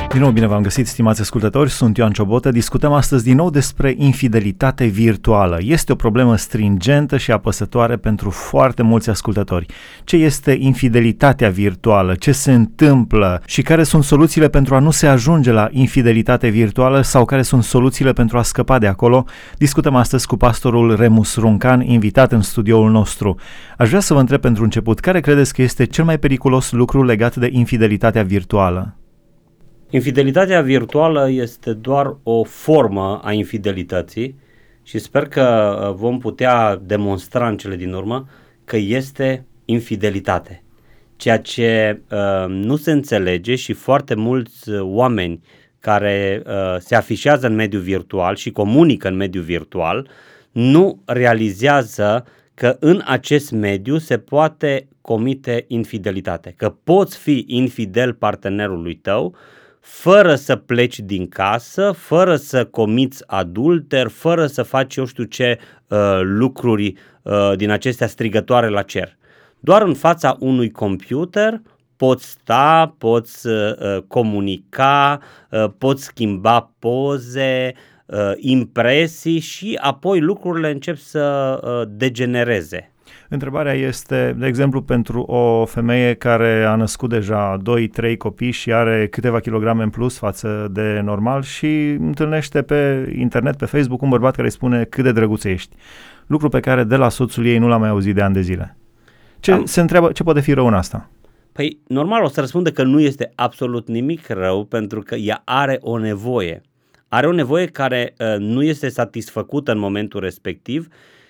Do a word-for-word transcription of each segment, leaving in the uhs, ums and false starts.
Din nou, bine v-am găsit, stimați ascultători, sunt Ioan Ciobotă. Discutăm astăzi din nou despre infidelitate virtuală. Este o problemă stringentă și apăsătoare pentru foarte mulți ascultători. Ce este infidelitatea virtuală? Ce se întâmplă? Și care sunt soluțiile pentru a nu se ajunge la infidelitate virtuală sau care sunt soluțiile pentru a scăpa de acolo? Discutăm astăzi cu pastorul Remus Runcan, invitat în studioul nostru. Aș vrea să vă întreb pentru început, care credeți că este cel mai periculos lucru legat de infidelitatea virtuală? Infidelitatea virtuală este doar o formă a infidelității și sper că vom putea demonstra în cele din urmă că este infidelitate. Ceea ce uh, nu se înțelege și foarte mulți oameni care uh, se afișează în mediul virtual și comunică în mediul virtual nu realizează că în acest mediu se poate comite infidelitate, că poți fi infidel partenerului tău fără să pleci din casă, fără să comiți adulter, fără să faci eu știu ce uh, lucruri uh, din acestea strigătoare la cer. Doar în fața unui computer poți sta, poți uh, comunica, uh, poți schimba poze, uh, impresii și apoi lucrurile încep să uh, degenereze. Întrebarea este, de exemplu, pentru o femeie care a născut deja doi trei copii și are câteva kilograme în plus față de normal și întâlnește pe internet, pe Facebook, un bărbat care îi spune cât de drăguț ești. Lucru pe care de la soțul ei nu l-a mai auzit de ani de zile. Ce Am... se întreabă, ce poate fi rău în asta? Păi, normal o să răspundă că nu este absolut nimic rău pentru că ea are o nevoie. Are o nevoie care uh, nu este satisfăcută în momentul respectiv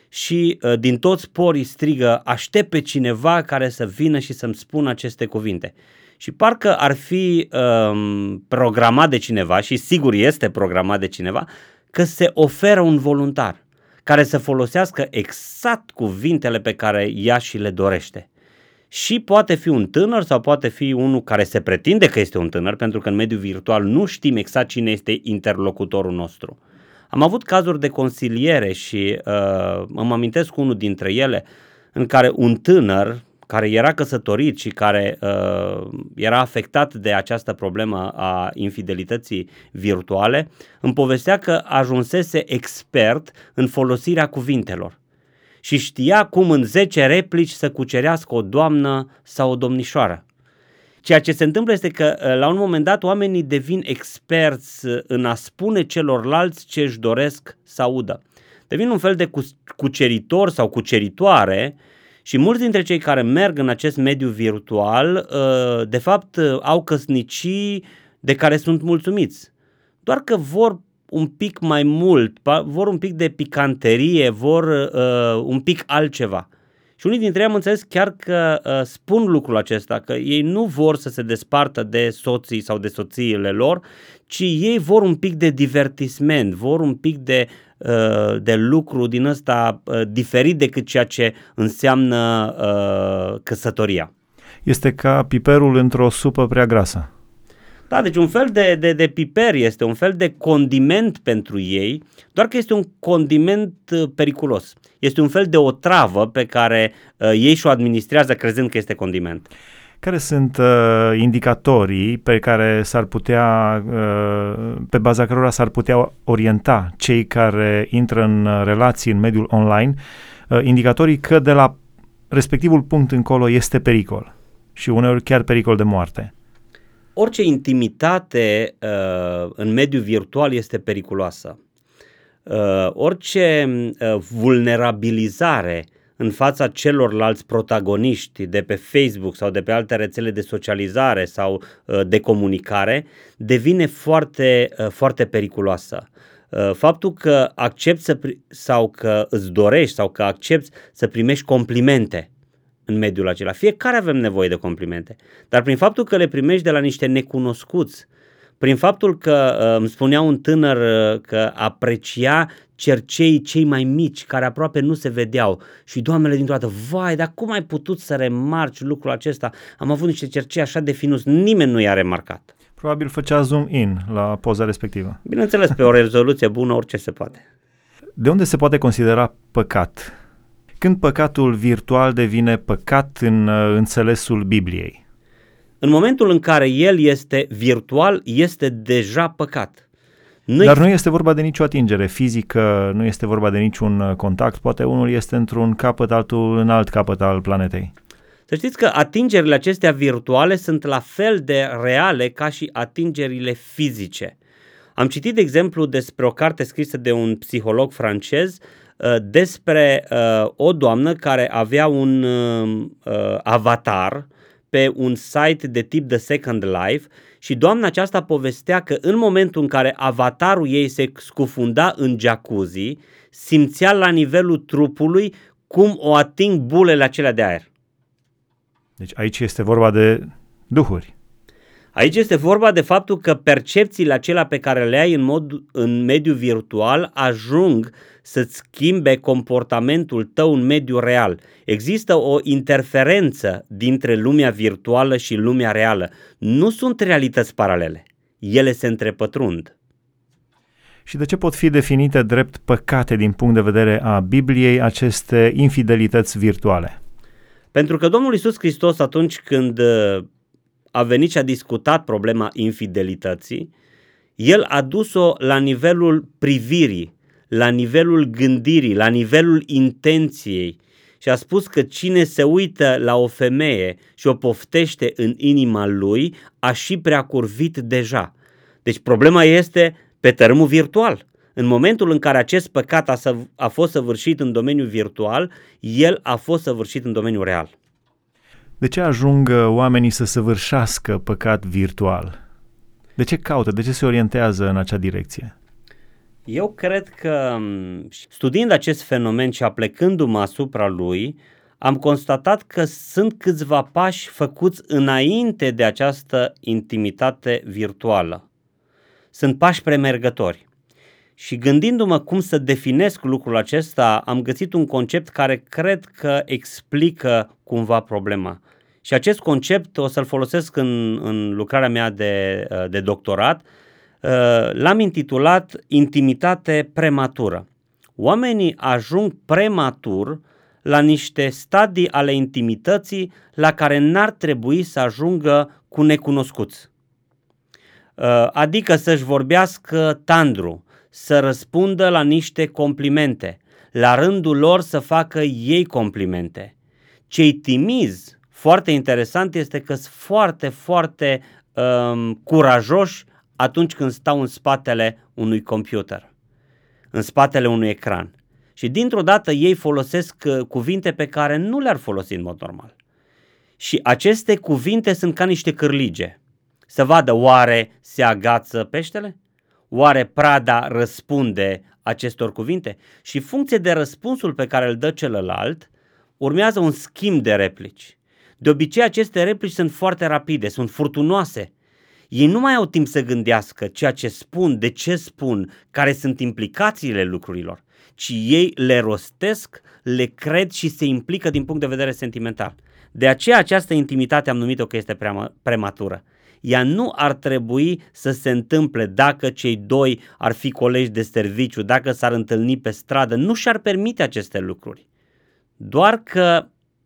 și uh, din toți porii strigă, aștept pe cineva care să vină și să-mi spună aceste cuvinte. Și parcă ar fi uh, programat de cineva, și sigur este programat de cineva, că se oferă un voluntar care să folosească exact cuvintele pe care ea și le dorește. Și poate fi un tânăr sau poate fi unul care se pretinde că este un tânăr, pentru că în mediul virtual nu știm exact cine este interlocutorul nostru. Am avut cazuri de consiliere și uh, îmi amintesc unul dintre ele în care un tânăr care era căsătorit și care uh, era afectat de această problemă a infidelității virtuale, îmi povestea că ajunsese expert în folosirea cuvintelor și știa cum în zece replici să cucerească o doamnă sau o domnișoară. Ceea ce se întâmplă este că la un moment dat oamenii devin experți în a spune celorlalți ce își doresc să audă. Devin un fel de cuceritor sau cuceritoare și mulți dintre cei care merg în acest mediu virtual de fapt au căsnicii de care sunt mulțumiți. Doar că vor un pic mai mult, vor un pic de picanterie, vor un pic altceva. Și unii dintre ei am înțeles chiar că uh, spun lucrul acesta, că ei nu vor să se despartă de soții sau de soțiile lor, ci ei vor un pic de divertisment, vor un pic de, uh, de lucru din ăsta uh, diferit decât ceea ce înseamnă uh, căsătoria. Este ca piperul într-o supă prea grasă. Da, deci un fel de, de, de piper este, un fel de condiment pentru ei, doar că este un condiment periculos. Este un fel de otravă pe care uh, ei și-o administrează crezând că este condiment. Care sunt uh, indicatorii pe care s-ar putea, uh, pe baza cărora s-ar putea orienta cei care intră în relații în mediul online, uh, indicatorii că de la respectivul punct încolo este pericol și uneori chiar pericol de moarte? Orice intimitate uh, în mediul virtual este periculoasă. Uh, orice uh, vulnerabilizare în fața celorlalți protagoniști de pe Facebook sau de pe alte rețele de socializare sau uh, de comunicare devine foarte, uh, foarte periculoasă. Uh, faptul că accepti să pri- sau că îți dorești sau că accepti să primești complimente în mediul acela. Fiecare avem nevoie de complimente, dar prin faptul că le primești de la niște necunoscuți, prin faptul că uh, îmi spunea un tânăr uh, că aprecia cerceii cei mai mici, care aproape nu se vedeau și doamnele dintr-o dată, vai, dar cum ai putut să remarci lucrul acesta? Am avut niște cercei așa de finuți, nimeni nu i-a remarcat. Probabil făcea zoom in la poza respectivă. Bineînțeles, pe o rezoluție bună orice se poate. De unde se poate considera păcat? Când păcatul virtual devine păcat în uh, înțelesul Bibliei? În momentul în care el este virtual, este deja păcat. Nu Dar nu este vorba de nicio atingere fizică, nu este vorba de niciun contact, poate unul este într-un capăt, altul în alt capăt al planetei. Să știți că atingerile acestea virtuale sunt la fel de reale ca și atingerile fizice. Am citit, de exemplu, despre o carte scrisă de un psiholog francez despre uh, o doamnă care avea un uh, avatar pe un site de tip The Second Life și doamna aceasta povestea că în momentul în care avatarul ei se scufunda în jacuzzi, simțea la nivelul trupului cum o ating bulele acelea de aer. Deci aici este vorba de duhuri. Aici este vorba de faptul că percepțiile acelea pe care le ai în, mod, în mediul virtual ajung să-ți schimbe comportamentul tău în mediul real. Există o interferență dintre lumea virtuală și lumea reală. Nu sunt realități paralele. Ele se întrepătrund. Și de ce pot fi definite drept păcate din punct de vedere a Bibliei aceste infidelități virtuale? Pentru că Domnul Iisus Hristos, atunci când a venit și a discutat problema infidelității, El a dus-o la nivelul privirii, la nivelul gândirii, la nivelul intenției și a spus că cine se uită la o femeie și o poftește în inima lui, a și preacurvit deja. Deci problema este pe tărâmul virtual. În momentul în care acest păcat a, să, a fost săvârșit în domeniul virtual, el a fost săvârșit în domeniul real. De ce ajung oamenii să săvârșească păcat virtual? De ce caută? De ce se orientează în acea direcție? Eu cred că, studiind acest fenomen și aplecându-mă asupra lui, am constatat că sunt câțiva pași făcuți înainte de această intimitate virtuală. Sunt pași premergători. Și gândindu-mă cum să definesc lucrul acesta, am găsit un concept care cred că explică cumva problema. Și acest concept o să-l folosesc în, în lucrarea mea de, de doctorat. L-am intitulat intimitate prematură. Oamenii ajung prematur la niște stadii ale intimității la care n-ar trebui să ajungă cu necunoscuți. Adică să-și vorbească tandru, să răspundă la niște complimente, la rândul lor să facă ei complimente. Cei timizi, foarte interesant este că sunt foarte, foarte um, curajoși atunci când stau în spatele unui computer, în spatele unui ecran. Și dintr-o dată ei folosesc uh, cuvinte pe care nu le-ar folosi în mod normal. Și aceste cuvinte sunt ca niște cârlige. Să vadă, oare se agață peștele? Oare prada răspunde acestor cuvinte? Și funcție de răspunsul pe care îl dă celălalt, urmează un schimb de replici. De obicei aceste replici sunt foarte rapide, sunt furtunoase. Ei nu mai au timp să gândească ceea ce spun, de ce spun, care sunt implicațiile lucrurilor, ci ei le rostesc, le cred și se implică din punct de vedere sentimental. De aceea această intimitate am numit-o că este prematură. Ea nu ar trebui să se întâmple dacă cei doi ar fi colegi de serviciu, dacă s-ar întâlni pe stradă, nu și-ar permite aceste lucruri. Doar că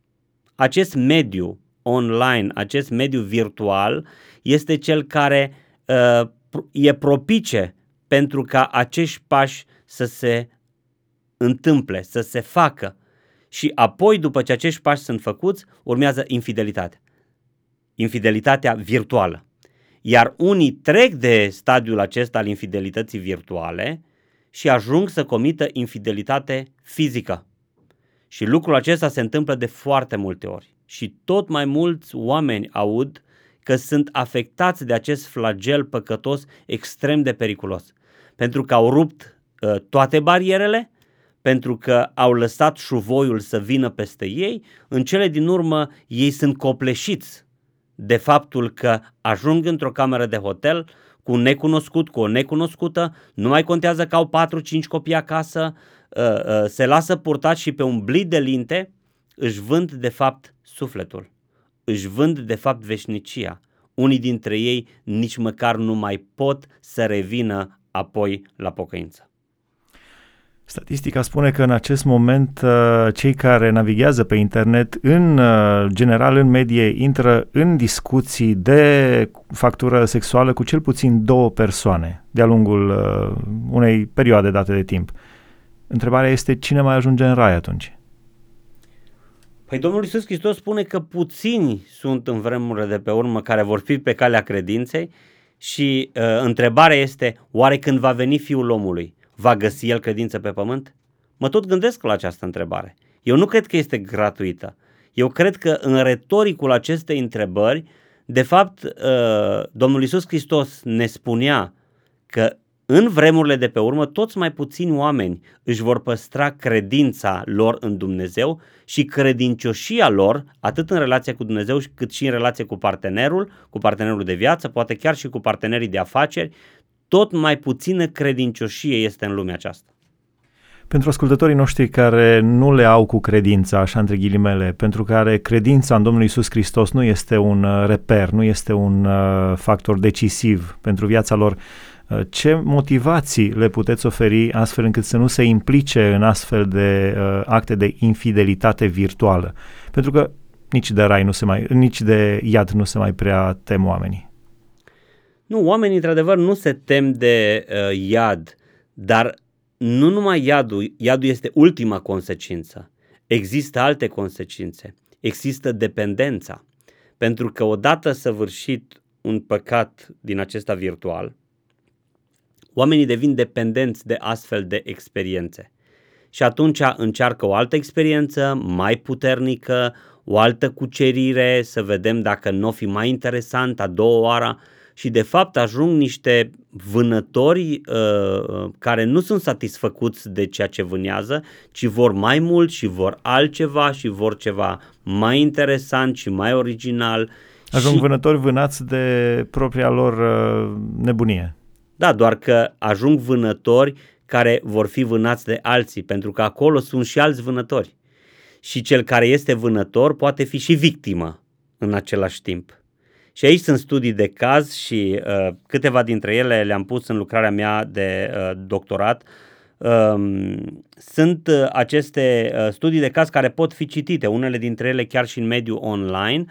acest mediu online, acest mediu virtual este cel care uh, e propice pentru ca acești pași să se întâmple, să se facă și apoi după ce acești pași sunt făcuți urmează infidelitatea. Infidelitatea virtuală. Iar unii trec de stadiul acesta al infidelității virtuale și ajung să comită infidelitate fizică. Și lucrul acesta se întâmplă de foarte multe ori. Și tot mai mulți oameni aud că sunt afectați de acest flagel păcătos extrem de periculos. Pentru că au rupt uh, toate barierele, pentru că au lăsat șuvoiul să vină peste ei, în cele din urmă ei sunt copleșiți de faptul că ajung într-o cameră de hotel cu un necunoscut, cu o necunoscută, nu mai contează că au patru cinci copii acasă, se lasă purtați și pe un blid de linte își vând de fapt sufletul, își vând de fapt veșnicia. Unii dintre ei nici măcar nu mai pot să revină apoi la pocăință. Statistica spune că în acest moment cei care navighează pe internet, în general, în medie, intră în discuții de factură sexuală cu cel puțin două persoane de-a lungul unei perioade date de timp. Întrebarea este cine mai ajunge în rai atunci? Păi Domnul Iisus Hristos spune că puțini sunt în vremurile de pe urmă care vor fi pe calea credinței și uh, întrebarea este, oare când va veni Fiul omului, va găsi el credință pe pământ? Mă tot gândesc la această întrebare. Eu nu cred că este gratuită. Eu cred că în retoricul acestei întrebări, de fapt, uh, Domnul Iisus Hristos ne spunea că în vremurile de pe urmă, toți mai puțini oameni își vor păstra credința lor în Dumnezeu și credincioșia lor, atât în relația cu Dumnezeu cât și în relație cu partenerul, cu partenerul de viață, poate chiar și cu partenerii de afaceri, tot mai puțină credincioșie este în lumea aceasta. Pentru ascultătorii noștri care nu le au cu credința, așa între ghilimele, pentru care credința în Domnul Iisus Hristos nu este un reper, nu este un factor decisiv pentru viața lor, ce motivații le puteți oferi astfel încât să nu se implice în astfel de uh, acte de infidelitate virtuală? Pentru că nici de rai nu se mai, nici de iad nu se mai prea tem oamenii. Nu, oamenii într-adevăr nu se tem de uh, iad, dar nu numai iadul, iadul este ultima consecință. Există alte consecințe. Există dependența. Pentru că odată săvârșit un păcat din acesta virtual, oamenii devin dependenți de astfel de experiențe și atunci încearcă o altă experiență mai puternică, o altă cucerire, să vedem dacă nu o fi mai interesant a doua oară și de fapt ajung niște vânători uh, care nu sunt satisfăcuți de ceea ce vânează, ci vor mai mult și vor altceva și vor ceva mai interesant și mai original. Ajung și... vânători vânați de propria lor uh, nebunie. Da, doar că ajung vânători care vor fi vânați de alții, pentru că acolo sunt și alți vânători. Și cel care este vânător poate fi și victimă în același timp. Și aici sunt studii de caz și uh, câteva dintre ele le-am pus în lucrarea mea de uh, doctorat. Uh, sunt uh, aceste uh, studii de caz care pot fi citite, unele dintre ele chiar și în mediul online.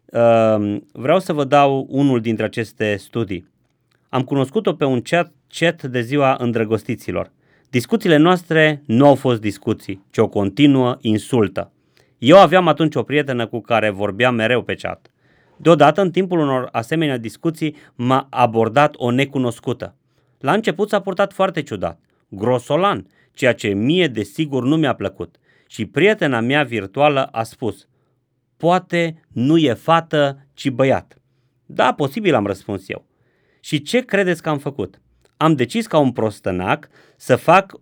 Uh, vreau să vă dau unul dintre aceste studii. Am cunoscut-o pe un chat, chat de ziua îndrăgostiților. Discuțiile noastre nu au fost discuții, ci o continuă insultă. Eu aveam atunci o prietenă cu care vorbeam mereu pe chat. Deodată, în timpul unor asemenea discuții, m-a abordat o necunoscută. La început s-a purtat foarte ciudat, grosolan, ceea ce mie desigur nu mi-a plăcut. Și prietena mea virtuală a spus, poate nu e fată, ci băiat. Da, posibil, am răspuns eu. Și ce credeți că am făcut? Am decis ca un prostănac să fac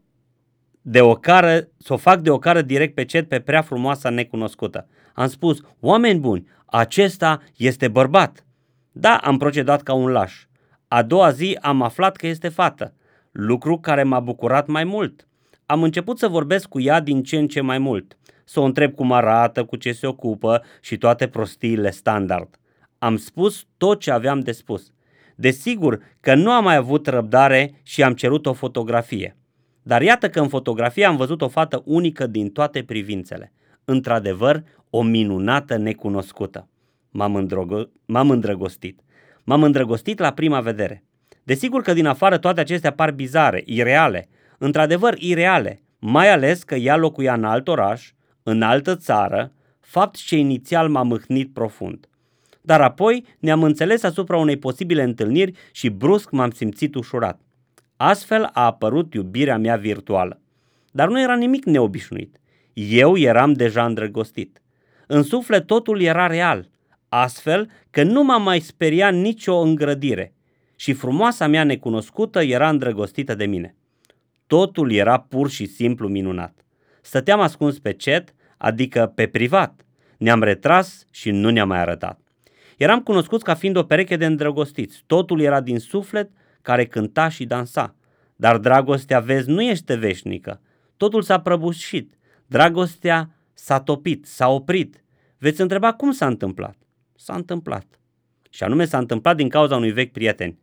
de o cară, să o fac de o cară direct pe chat pe prea frumoasa necunoscută. Am spus, oameni buni, acesta este bărbat. Da, am procedat ca un laș. A doua zi am aflat că este fată, lucru care m-a bucurat mai mult. Am început să vorbesc cu ea din ce în ce mai mult, să o întreb cum arată, cu ce se ocupă și toate prostiile standard. Am spus tot ce aveam de spus. Desigur că nu am mai avut răbdare și am cerut o fotografie. Dar iată că în fotografie am văzut o fată unică din toate privințele. Într-adevăr, o minunată necunoscută. M-am, îndrăgo- m-am îndrăgostit. M-am îndrăgostit la prima vedere. Desigur că din afară toate acestea par bizare, ireale. Într-adevăr, ireale, mai ales că ea locuia în alt oraș, în altă țară, fapt ce inițial m-a mâhnit profund. Dar apoi ne-am înțeles asupra unei posibile întâlniri și brusc m-am simțit ușurat. Astfel a apărut iubirea mea virtuală. Dar nu era nimic neobișnuit. Eu eram deja îndrăgostit. În suflet totul era real, astfel că nu m-a mai speriat nicio îngrădire și frumoasa mea necunoscută era îndrăgostită de mine. Totul era pur și simplu minunat. Stăteam ascuns pe chat, adică pe privat. Ne-am retras și nu ne-am mai arătat. Eram cunoscuți ca fiind o pereche de îndrăgostiți. Totul era din suflet care cânta și dansa. Dar dragostea, vezi, nu este veșnică. Totul s-a prăbușit. Dragostea s-a topit, s-a oprit. Veți întreba cum s-a întâmplat. S-a întâmplat. Și anume s-a întâmplat din cauza unui vechi prieten.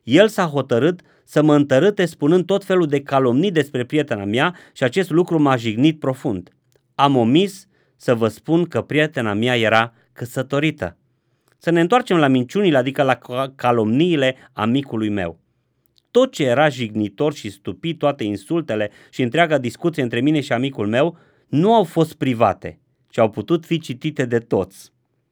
El s-a hotărât să mă întărâte spunând tot felul de calomnii despre prietena mea și acest lucru m-a jignit profund. Am omis să vă spun că prietena mea era căsătorită. Să ne întoarcem la minciunile, adică la calomniile amicului meu. Tot ce era jignitor și stupid, toate insultele și întreaga discuție între mine și amicul meu, nu au fost private, ci au putut fi citite de toți.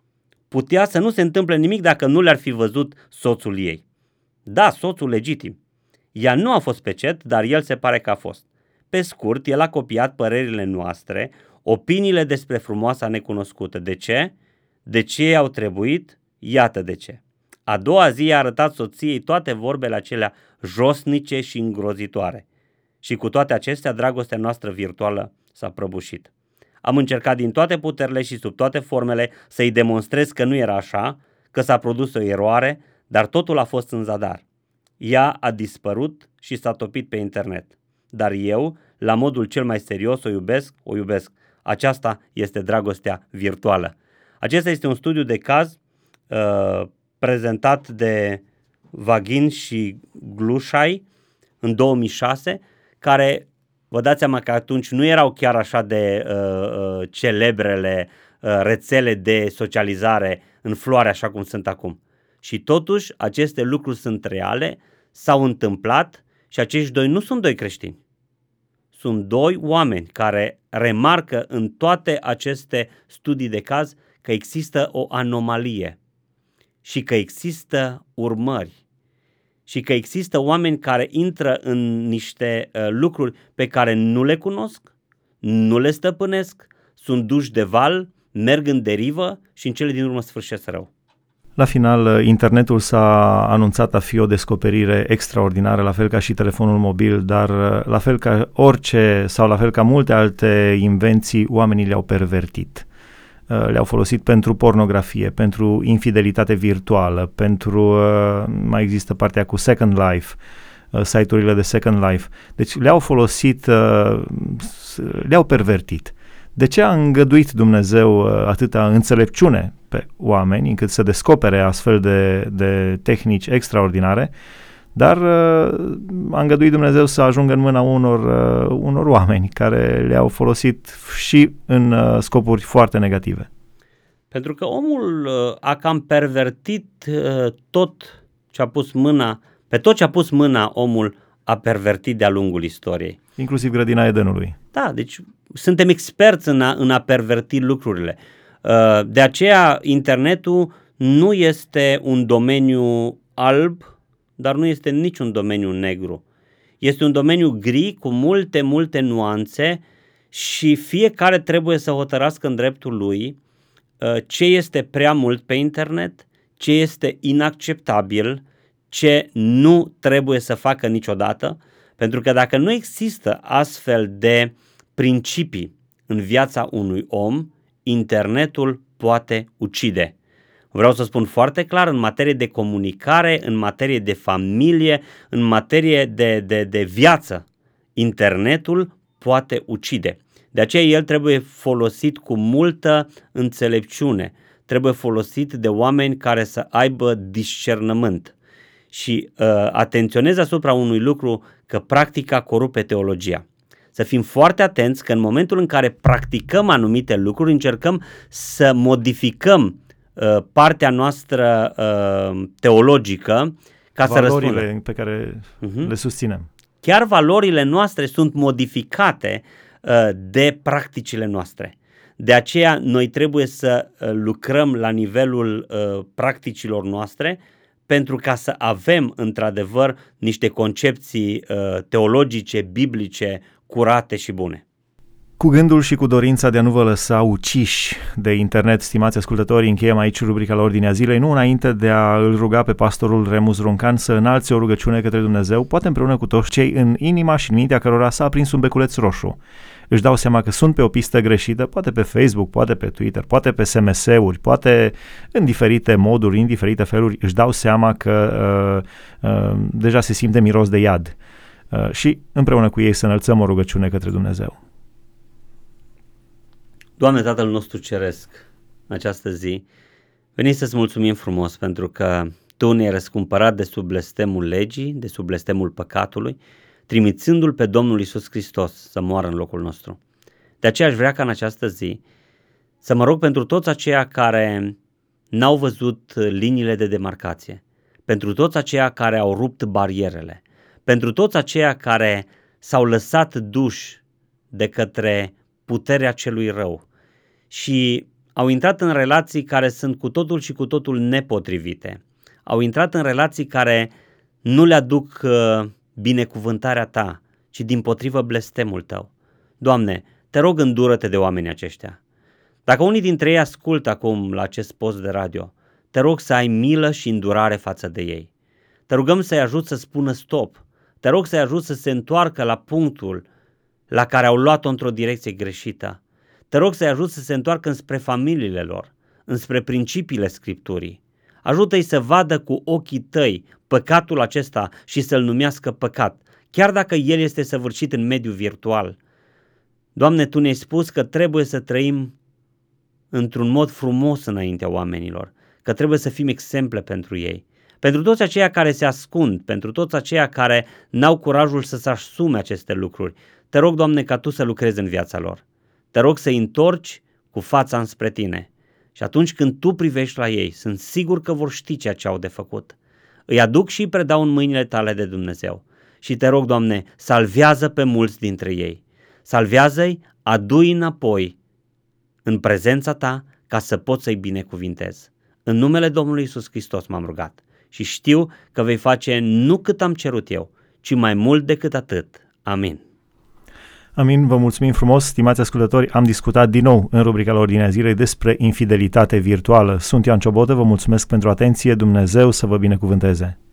Putea să nu se întâmple nimic dacă nu le-ar fi văzut soțul ei. Da, soțul legitim. Ea nu a fost pe cet, dar el se pare că a fost. Pe scurt, el a copiat părerile noastre, opiniile despre frumoasa necunoscută. De ce? De ce au trebuit? Iată de ce. A doua zi a arătat soției toate vorbele acelea josnice și îngrozitoare. Și cu toate acestea, dragostea noastră virtuală s-a prăbușit. Am încercat din toate puterile și sub toate formele să-i demonstrez că nu era așa, că s-a produs o eroare, dar totul a fost în zadar. Ea a dispărut și s-a topit pe internet. Dar eu, la modul cel mai serios, o iubesc, o iubesc. Aceasta este dragostea virtuală. Acesta este un studiu de caz uh, prezentat de Vagin și Glushai în două mii șase, care, vă dați seama că atunci nu erau chiar așa de uh, uh, celebrele uh, rețele de socializare în floare așa cum sunt acum. Și totuși aceste lucruri sunt reale, s-au întâmplat și acești doi nu sunt doi creștini. Sunt doi oameni care remarcă în toate aceste studii de caz că există o anomalie și că există urmări și că există oameni care intră în niște uh, lucruri pe care nu le cunosc, nu le stăpânesc, sunt duși de val, merg în derivă și în cele din urmă sfârșesc rău. La final, internetul s-a anunțat a fi o descoperire extraordinară, la fel ca și telefonul mobil, dar la fel ca orice sau la fel ca multe alte invenții, oamenii le-au pervertit. Le-au folosit pentru pornografie, pentru infidelitate virtuală, pentru, mai există partea cu Second Life, site-urile de Second Life. Deci le-au folosit, le-au pervertit. De ce a îngăduit Dumnezeu atâta înțelepciune pe oameni încât să descopere astfel de, de tehnici extraordinare, dar a îngăduit Dumnezeu să ajungă în mâna unor, unor oameni care le-au folosit și în scopuri foarte negative? Pentru că omul a cam pervertit tot ce a pus mâna, pe tot ce a pus mâna omul a pervertit de-a lungul istoriei. Inclusiv grădina Edenului. Da, deci suntem experți în a, în a perverti lucrurile. De aceea internetul nu este un domeniu alb, dar nu este niciun domeniu negru. Este un domeniu gri cu multe, multe nuanțe și fiecare trebuie să hotărască în dreptul lui ce este prea mult pe internet, ce este inacceptabil, ce nu trebuie să facă niciodată, pentru că dacă nu există astfel de principii în viața unui om, internetul poate ucide. Vreau să spun foarte clar, în materie de comunicare, în materie de familie, în materie de, de, de viață, internetul poate ucide. De aceea el trebuie folosit cu multă înțelepciune, trebuie folosit de oameni care să aibă discernământ. Și uh, atenționez asupra unui lucru, că practica corupe teologia. Să fim foarte atenți că în momentul în care practicăm anumite lucruri, încercăm să modificăm uh, partea noastră uh, teologică ca valorile să răspundă. Pe care uh-huh. le susținem. Chiar valorile noastre sunt modificate uh, de practicile noastre. De aceea noi trebuie să uh, lucrăm la nivelul uh, practicilor noastre, pentru ca să avem într-adevăr niște concepții uh, teologice, biblice, curate și bune. Cu gândul și cu dorința de a nu vă lăsa uciși de internet, stimați ascultători, încheiem aici rubrica la Ordinea Zilei, nu înainte de a îl ruga pe pastorul Remus Runcan să înalțe o rugăciune către Dumnezeu, poate împreună cu toți cei în inima și în mintea cărora s-a aprins un beculeț roșu. Își dau seama că sunt pe o pistă greșită, poate pe Facebook, poate pe Twitter, poate pe S M S-uri, poate în diferite moduri, în diferite feluri, își dau seama că uh, uh, deja se simte miros de iad. Uh, și împreună cu ei să înălțăm o rugăciune către Dumnezeu. Doamne, Tatăl nostru Ceresc, în această zi, veni să-ți mulțumim frumos pentru că Tu ne-ai răscumpărat de sub blestemul legii, de sub blestemul păcatului, trimițându-L pe Domnul Iisus Hristos să moară în locul nostru. De aceea aș vrea ca în această zi să mă rog pentru toți aceia care n-au văzut liniile de demarcație, pentru toți aceia care au rupt barierele, pentru toți aceia care s-au lăsat duși de către puterea celui rău și au intrat în relații care sunt cu totul și cu totul nepotrivite, au intrat în relații care nu le aduc binecuvântarea Ta, ci dimpotrivă blestemul Tău. Doamne, te rog, îndură-te de oamenii aceștia. Dacă unii dintre ei ascultă acum la acest post de radio, te rog să ai milă și îndurare față de ei. Te rugăm să-i ajut să spună stop. Te rog să-i ajut să se întoarcă la punctul la care au luat-o într-o direcție greșită. Te rog să-i ajut să se întoarcă înspre familiile lor, înspre principiile Scripturii. Ajută-i să vadă cu ochii tăi păcatul acesta și să-l numească păcat, chiar dacă el este săvârșit în mediul virtual. Doamne, Tu ne-ai spus că trebuie să trăim într-un mod frumos înaintea oamenilor, că trebuie să fim exemple pentru ei. Pentru toți aceia care se ascund, pentru toți aceia care n-au curajul să-și asume aceste lucruri, te rog, Doamne, ca Tu să lucrezi în viața lor. Te rog să-i întorci cu fața înspre Tine. Și atunci când Tu privești la ei, sunt sigur că vor ști ceea ce au de făcut. Îi aduc și îi predau în mâinile Tale de Dumnezeu. Și te rog, Doamne, salvează pe mulți dintre ei. Salvează-i, adu-i înapoi în prezența Ta ca să pot să-i binecuvintez. În numele Domnului Iisus Hristos m-am rugat și știu că vei face nu cât am cerut eu, ci mai mult decât atât. Amin. Amin, vă mulțumim frumos, stimați ascultători, am discutat din nou în rubrica la Ordinea Zilei despre infidelitate virtuală. Sunt Ioan Ciobotă, vă mulțumesc pentru atenție, Dumnezeu să vă binecuvânteze.